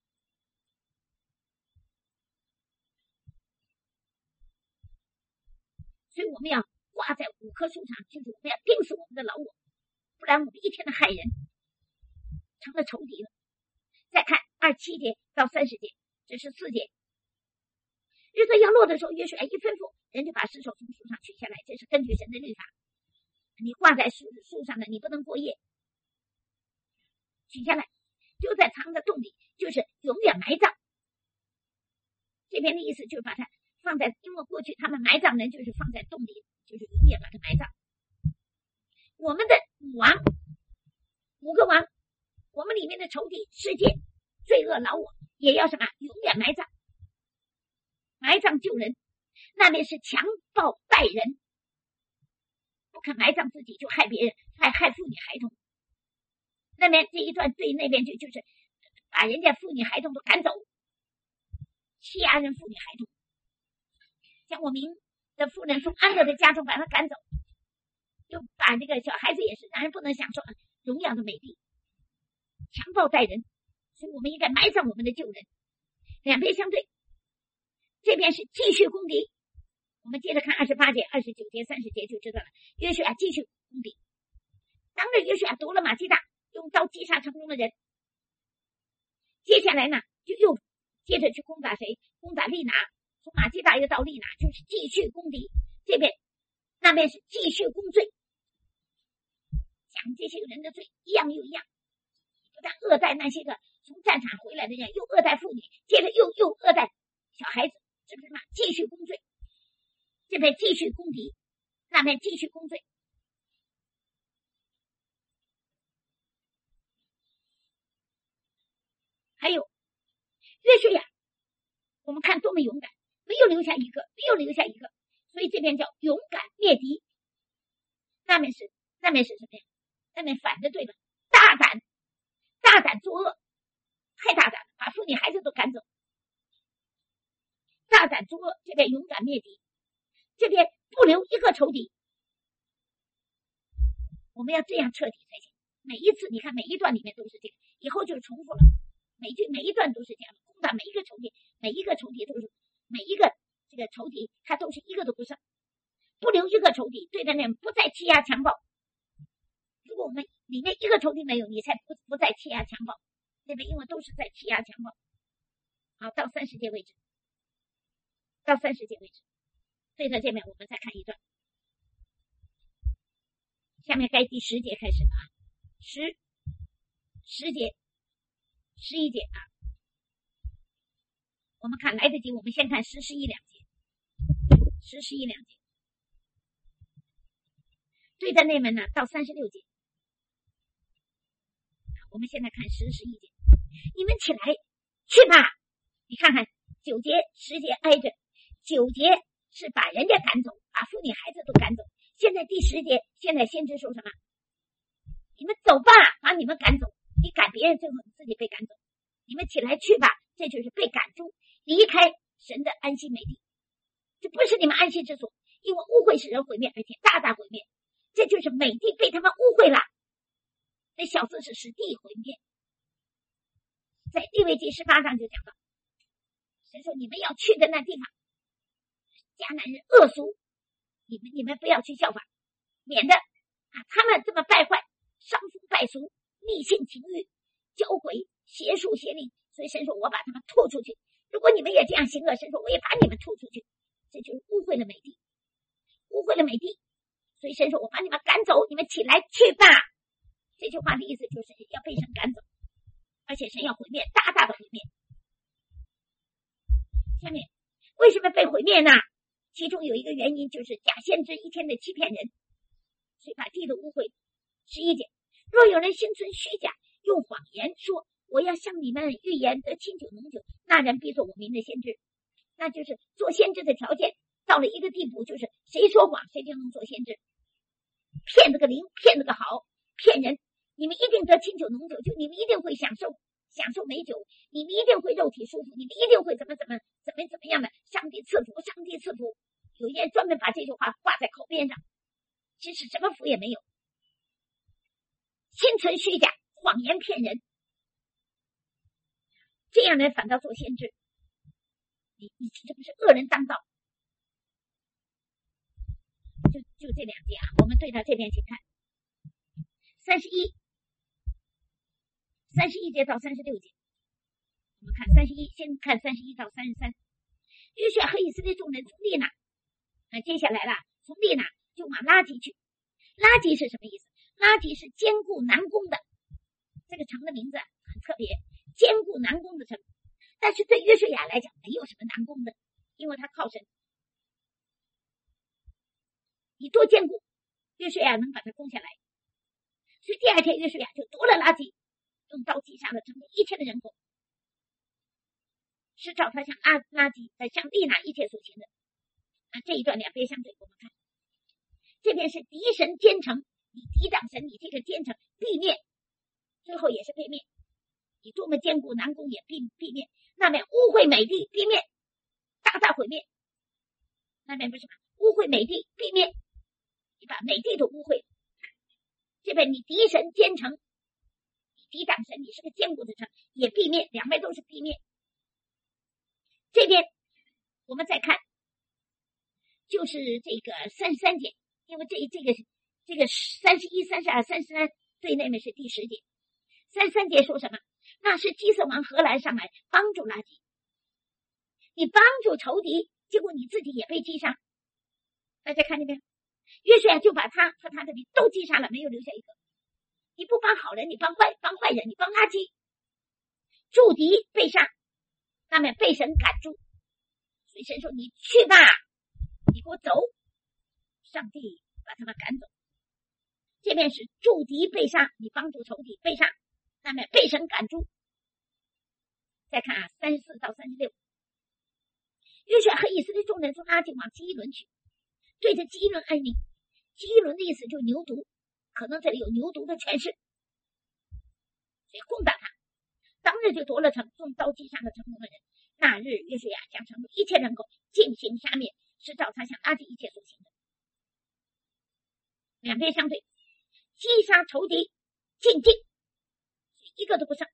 所以我们要挂在五棵树上，就是我们要钉死我们的老我，不然我们一天的害人，成了仇敌了。再看二七节到三十节，这是四节。日子要落的时候，约书亚一吩咐，人就把尸首从树上取下来，这是根据神的律法。你挂在树树上的，你不能过夜，取下来，就在藏在洞里，就是永远埋葬。这边的意思就是把它放在，因为过去他们埋葬人就是放在洞里，就是永远把它埋葬。我们的五王，五个王，我们里面的仇敌、世界、罪恶、老我，也要什么？永远埋葬。埋葬救人，那边是强暴待人，不肯埋葬自己就害别人，害害妇女孩童。那边这一段对那边就就是把人家妇女孩童都赶走，欺压人妇女孩童，像我明的妇人从安乐的家中把他赶走，就把这个小孩子也是让人不能享受荣耀的美丽，强暴待人。所以我们应该埋葬我们的旧人。两边相对，这边是继续攻敌。我们接着看二十八节、二十九节、三十节就知道了。约书亚继续攻敌，当着约书亚夺了马基大，用刀击杀城中的人。接下来呢，就又接着去攻打谁？攻打利拿，从马基大又到利拿，就是继续攻敌。这边那边是继续攻罪，讲这些人的罪一样又一样，不但恶待那些个从战场回来的人，又恶待妇女，接着又又恶待小孩子，是不是嘛？继续攻罪，这边继续攻敌，那边继续攻罪。还有约书亚，我们看多么勇敢，没有留下一个，没有留下一个，所以这边叫勇敢灭敌。那边是那边是什么呀？那边反着对了，大胆大胆作恶，太大胆了，把妇女孩子都赶走。大胆作恶，这边勇敢灭敌，这边不留一个仇敌。我们要这样彻底才行。每一次你看每一段里面都是这个，以后就重复了，每句每一段都是这样的，攻打每一个仇敌，每一个仇敌都是每一个这个仇敌，他都是一个都不剩，不留一个仇敌，对待面不再欺压强暴。如果我们里面一个仇敌没有，你才不不再欺压强暴，对不对？因为都是在欺压强暴。好，到三十节为止，到三十节为止。对着这面我们再看一段，下面该第十节开始了啊，十十节十一节啊。我们看来得及，我们先看十十一两节，十十一两节。对着那门呢，到三十六节。我们现在看十十一节，你们起来去吧！你看看九节十节挨着，九节是把人家赶走，把妇女孩子都赶走。现在第十节，现在先知说什么？你们走吧，把你们赶走。你赶别人，最后你自己被赶走。你们起来去吧，这就是被赶出，离开神的安息美地。这不是你们安息之所，因为污秽使人毁灭，而且大大毁灭。这就是美地被他们污秽了。那小字是使地毁灭。在利未记十八章就讲到，神说你们要去的那地方，迦南人恶俗，你们你们不要去效法，免得啊他们这么败坏，伤风败俗，逆性情欲，交鬼，邪术邪灵。所以神说我把他们吐出去。如果你们也这样行恶，神说我也把你们吐出去。这就是污秽了美地，污秽了美地。所以神说我把你们赶走，你们起来去吧。这句话的意思就是要被神赶走，而且神要毁灭，大大的毁灭。下面为什么被毁灭呢？其中有一个原因就是假先知一天的欺骗人，所以把地的污秽。十一节，若有人心存虚假，用谎言说我要向你们预言得清酒浓酒，那人必做我民的先知。那就是做先知的条件到了一个地步，就是谁说谎谁就能做先知，骗这个灵，骗这个好，骗人。你们一定得清酒浓酒，就你们一定会享受享受美酒，你们一定会肉体舒服，你们一定会怎么怎么怎么怎么样的，上帝赐福，上帝赐福。有些人专门把这句话挂在口边上，其实什么福也没有，心存虚假，谎言骗人，这样人反倒做先知。你你这不是恶人当道。就就这两节啊，我们对到这边去看。三十一三十一节到三十六节，我们看三十一，先看三十一到三十三。约书亚和以色列众人从利拿，那接下来了，从利拿就往拉吉去。拉吉是什么意思？拉吉是坚固南宫的，这个城的名字很特别，坚固南宫的城。但是对约书亚来讲没有什么南宫的，因为他靠神。你多坚固，约书亚能把它攻下来。所以第二天约书亚就夺了拉吉，用刀击杀了城里一切的人口，是照他向阿拉吉呃向利拿一切所行的。啊，这一段两边相对，我们看这边是敌神奸城，你抵挡神，你这个奸城必灭，最后也是被灭。你多么坚固，南宫也必必灭。那边污秽美地必灭，大大毁灭。那边不是吗？污秽美地必灭，你把美地都污秽。这边你敌神奸城，你抵挡神，你是个坚固的城，也必灭，两边都是必灭。这边我们再看，就是这个三十三节，因为这这个这个三十一、三十二、三十三对那边是第十节。三十三节说什么？那是基色王荷兰上来帮助拉吉，你帮助仇敌，结果你自己也被击杀。大家看这边，约书亚就把他和他的民都击杀了，没有留下一个。你不帮好人，你帮坏帮坏人，你帮垃圾，助敌被杀，那么被神赶住。所以神说你去吧，你给我走，上帝把他们赶走。这边是助敌被杀，你帮助仇敌被杀，那么被神赶住。再看啊，三十四到三十六，约书亚和以色列众人从拉吉往基伦去，对着基伦哀鸣。基伦的意思就是牛犊，可能这里有牛犊的诠释，所以攻打他。当日就夺了城，用刀击杀了城中的人。那日约书亚将城中一切人口进行杀灭，是照他向拉吉一切所行的。两边相对，击杀仇敌，尽尽，一个都不剩，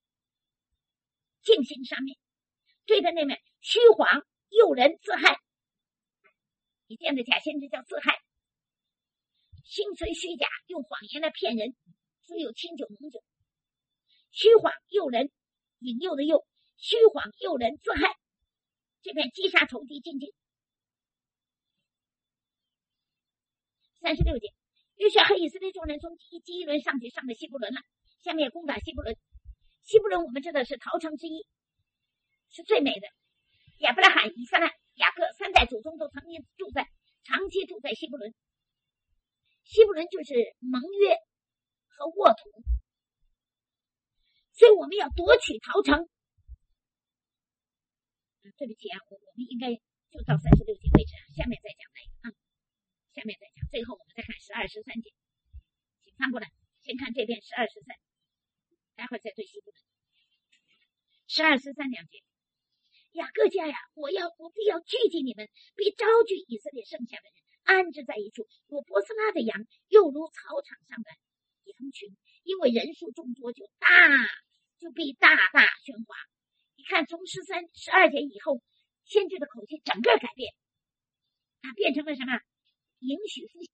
进行杀灭。对着那面虚谎诱人自害，你这样的假先知叫自害，心存虚假，用谎言来骗人，所以有清酒浓酒。虚谎诱人，引诱的诱，虚谎诱人自害。这边击杀仇敌尽尽。三十六节，约书亚和以色列众人从基伦上去，上了希伯伦了，下面攻打希伯伦。希伯伦我们知道是逃城之一，是最美的。亚伯拉罕、以撒、雅各三代祖宗都曾经住在长期住在希伯伦。希伯伦就是盟约和沃土，所以我们要夺取逃城。这应该就到三十六节为止，下面再讲那个啊，下面再讲。最后我们再看十二十三节，请翻过来，先看这边十二十三，待会儿再对希伯伦。十二十三两节，雅各家呀，我要我必要聚集你们，必招聚以色列剩下的人，安置在一处。我伯斯拉的羊又如草场上的羊群，因为人数众多，就大就必大大喧哗。你看，从十三十二节以后，先知的口气整个改变，它变成了什么？允许复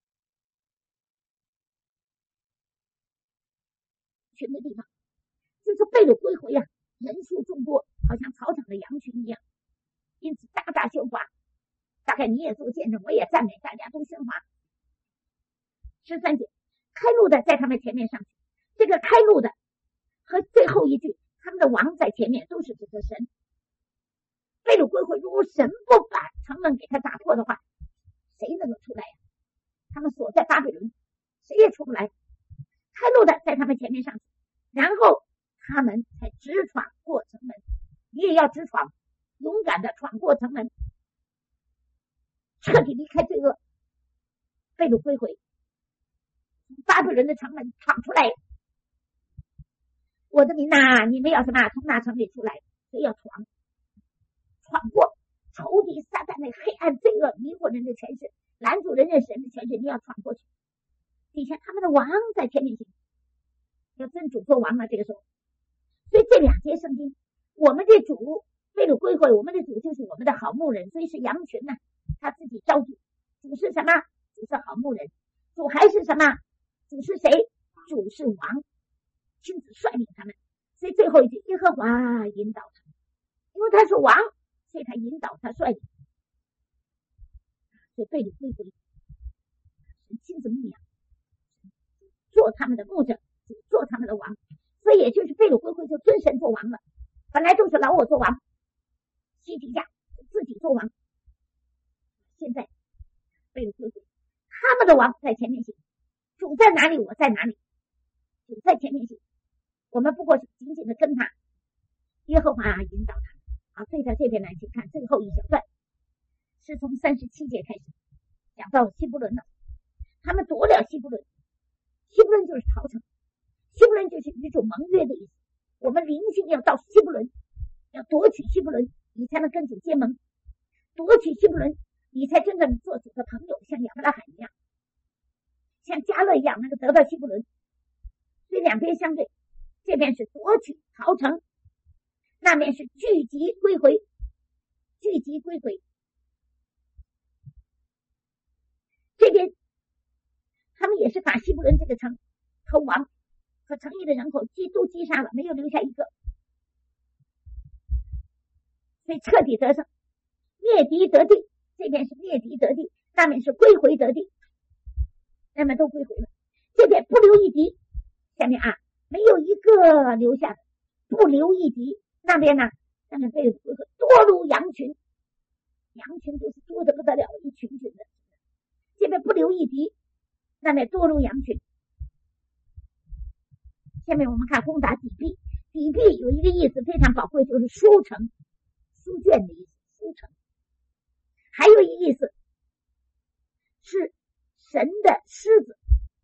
群的地方，就是被掳归回呀、啊，人数众多，好像草场的羊群一样，因此大大喧哗。大概你也做见证，我也赞美，大家都喧哗。十三节，开路的在他们前面上去，这个开路的和最后一句他们的王在前面，都是指着神。被掳归回，如果神不把城门给他打破的话，谁能够出来呀、啊？他们锁在巴比伦，谁也出不来。开路的在他们前面上去，然后他们才直闯过城门。你也要直闯，勇敢的闯过城门，彻底离开罪恶，被掳归回，巴比伦的城门闯出来。我的民呐，你们要什么？从那城里出来，所以要闯，闯过仇敌撒旦的黑暗罪恶迷惑人的权势，拦阻人认识神的权势，你要闯过去。底下他们的王在前面行，要真主做王了。这个时候，所以这两节圣经，我们的主被掳归回，我们的主就是我们的好牧人，所以是羊群呢、啊，他自己召集。主是什么？主是好牧人。主还是什么？主是谁？主是王，亲自率领他们。所以最后一句，耶和华引导他们，因为他是王，所以他引导他率领。所以被掳归回，亲自牧养，做他们的牧者，做他们的王。所以也就是被掳归回就尊神做王了。本来都是老我做王，西底家自己做王，现在被掳归回，他们的王在前面行，主在哪里我在哪里，主在前面行，我们不过是紧紧的跟他。耶和华引导他。好，对照这边来去看最后一小段，是从三十七节开始讲到希伯伦了。他们夺了希伯伦，希伯伦就是朝城，希伯伦就是一种盟约的意思。我们灵性要到希伯伦，要夺取希伯伦，你才能跟主结盟。夺取希伯伦，你才真正做主的朋友，像亚伯拉罕一样，像迦勒一样，能够得到希伯伦。所以两边相对，这边是夺取逃城，那边是聚集归回，聚集归回。这边他们也是把希伯伦这个城和王和城里的人口击都击杀了，没有留下一个，所以彻底得胜，灭敌得地。这边是灭敌得地，那边是归回得地，那边都归回了。这边不留一敌，下面啊没有一个留下的，不留一敌。那边呢，那边被多如羊群，羊群都是多得不得了，一群群的。这边不留一敌，那边多如羊群。下面我们看攻打底壁，底壁有一个意思非常宝贵，就是书城、书卷的意思，书城。还有一个意思是神的狮子，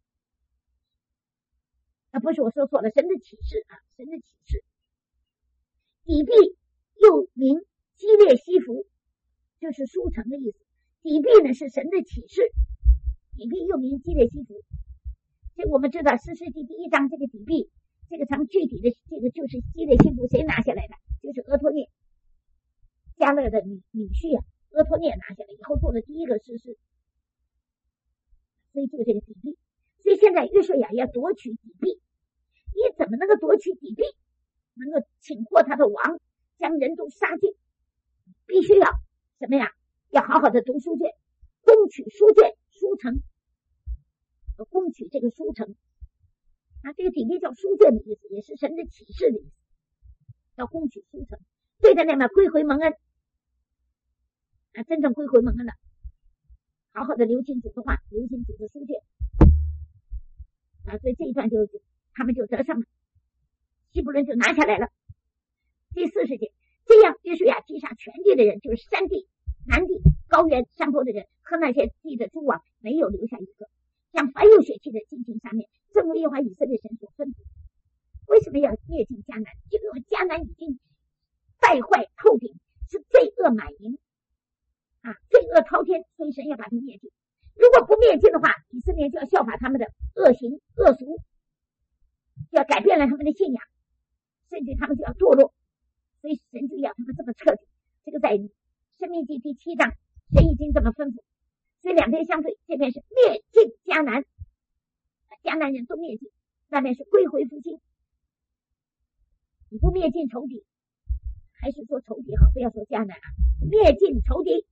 啊，不是我说错了，神的启示啊，神的启示。底壁又名基列西弗，就是书城的意思。底壁呢是神的启示，底壁又名基列西弗。这我们知道诗世纪第一章这个底壁，这个城具体的这个就是基列西弗谁拿下来的？就是俄托涅，迦勒的女女婿啊，俄托涅拿下来以后做了第一个诗师，所以就这个底壁。所以现在约书亚要夺取底壁，你怎么能够夺取底壁？能够擒获他的王，将人都杀尽，必须要什么呀？要好好的读书卷，攻取书卷、书城，攻取这个书城。啊，这个底壁叫书卷的意思，也是神的启示的意思，要攻取书城。对着那么归回蒙恩，啊，真正归回蒙恩了，好好的留心主的话，留心主的书卷。啊，所以这一段就他们就得胜了。希伯伦就拿下来了。第四十节，这样约书亚击杀全地的人，就是山地， 南地高原山坡的人和那些地的诸王没有留下一个，将凡有血气的进行杀灭，正如耶和华以色列神所吩咐。为什么要灭尽迦南？因为迦南已经败坏透顶，是罪恶满盈啊，罪恶滔天，所以神要把它灭尽。如果不灭尽的话，以色列就要效法他们的恶行恶俗，就要改变了他们的信仰，甚至他们就要堕落，所以神就要他们这么彻底。这个在申命记第七章神已经这么吩咐，所以两边相对，这边是灭尽迦南，迦南人都灭尽，那边是归回复兴。你不灭尽仇敌，还是说仇敌好，不要说迦南啊，灭尽仇敌，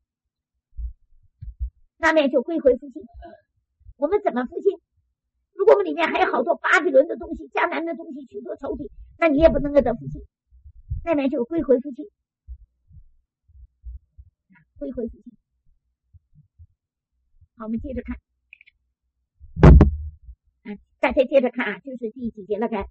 那边就归回复兴。我们怎么复兴？如果我们里面还有好多巴比伦的东西、迦南的东西、许多仇敌，那你也不能够得复兴。那边就归回复兴，归回复兴。好，我们接着看，啊，大家接着看啊，就是第几节了？该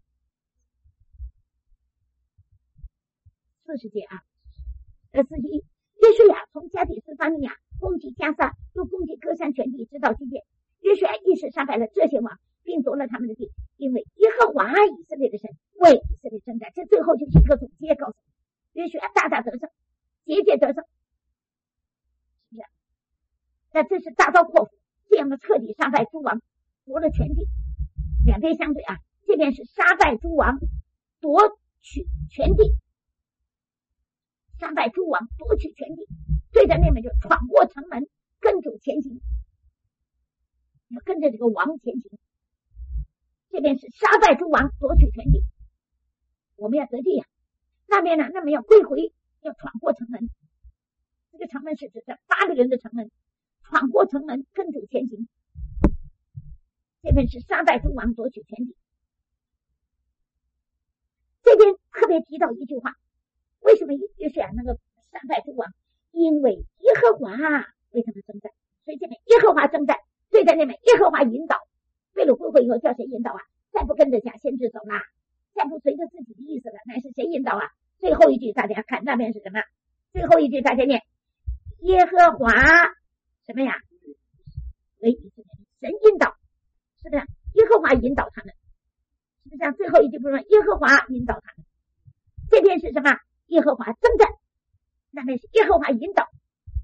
四十节啊，呃，四十一，约书亚从加底斯巴尼亚攻击加萨，又攻击歌山全地，直到基遍。约书亚一时杀败了这些王，并夺了他们的地，因为耶和华以色列的神为以色列征战。这最后就是一个总结，告诉你，约书亚大大得胜，节节得胜，是不是？那这是大刀阔斧，这样的彻底杀败诸王，夺了全地。两边相对啊，这边是杀败诸王，夺取全地。杀败诸王，夺取全地，对着那边就闯过城门，跟主前行，要跟着这个王前行。这边是杀败诸王，夺取全地，我们要得地呀、啊。那边呢，那边要归回，要闯过城门。这个城门是指的巴比伦的城门，闯过城门，跟主前行。这边是杀败诸王，夺取全地。这边特别提到一句话。为什么约书亚能够杀败诸王？因为耶和华为他们征战，所以这边耶和华征战，对在那边耶和华引导。为了归回以后叫谁引导啊？再不跟着假先知走了，再不随着自己的意思了，乃是谁引导啊？最后一句大家看那边是什么？最后一句大家念耶和华什么呀？为以色列神引导，是不是？耶和华引导他们，是不是？最后一句不是说耶和华引导他们？这边是什么？耶和华征战，那边是耶和华引导。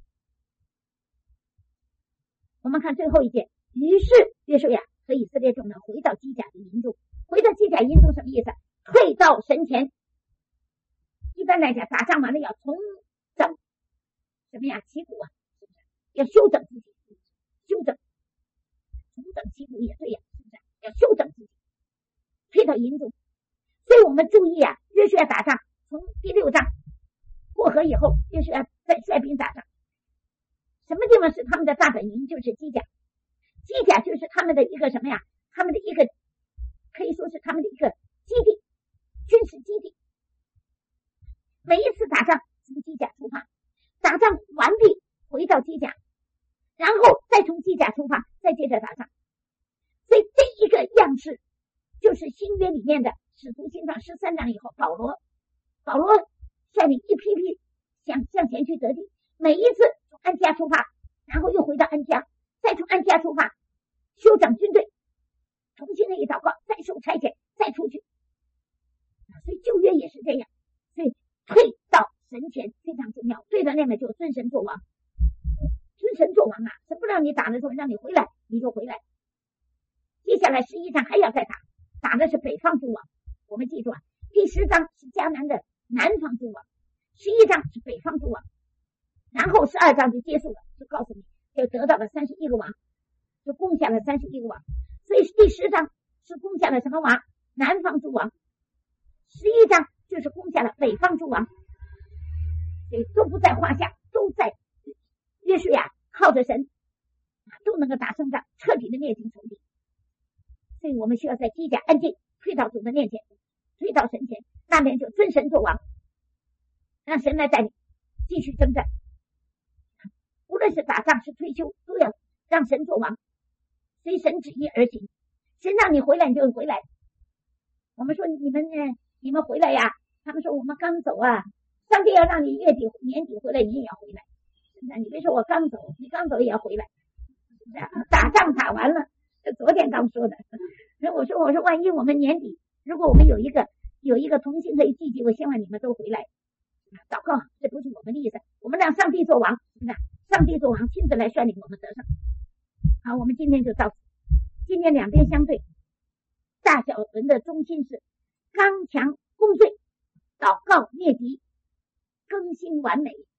我们看最后一节，于是约书亚和以色列众人回到基甲的营中。回到基甲营中什么意思？退到神前。一般来讲，打仗完了要重整什么呀？旗鼓啊，是不是？要修整自己，修整，重整旗鼓也对呀，是不是？要修整自己，退到营中。所以我们注意啊，约书亚打仗。从第六章过河以后，约书亚在率兵打仗。什么地方是他们的大本营？就是基甲。基甲就是他们的一个什么呀？他们的一个可以说是他们的一个基地，军事基地。每一次打仗从基甲出发，打仗完毕回到基甲，然后再从基甲出发，再接着打仗。所以这一个样式就是新约里面的使徒行传十三章以后，保罗。保罗率领一批批向向前去得地，每一次从安提阿出发，然后又回到安提阿，再从安提阿出发，修整军队，重新的一祷告，再受差遣，再出去。所以旧约也是这样，所以退到神前非常重要。对着那边就尊神作王，尊神作王啊！神不让你打的时候，让你回来你就回来。接下来十一章还要再打，打的是北方诸王。我们记住啊，第十章是迦南的南方诸王，十一章是北方诸王，然后十二章就结束了，就告诉你就得到了三十一个王，就攻下了三十一个王。所以第十章是攻下了什么王？南方诸王。十一章就是攻下了北方诸王，所以都不在话下，都在约书亚靠着神都能够打胜仗，彻底的灭尽仇敌。所以我们需要在基甲安静，退到主的面前，退到神前，那边就尊神作王，让神来带领继续征战。无论是打仗是退休，都要让神作王，随神旨意而行。神让你回来你就回来。我们说你们呢，你们回来呀，他们说我们刚走啊，上帝要让你月底年底回来，你也要回来。 那你别说我刚走，你刚走也要回来。打仗打完了，昨天刚说的。我说我说万一我们年底，如果我们有一个有一个同心可以聚集，我希望你们都回来祷告，这不是我们的意思，我们让上帝做王，是吧？上帝做王亲自来率领我们得胜。好，我们今天就到此。今天两边相对，大小人的中心是刚强攻罪，祷告灭敌，更新完美。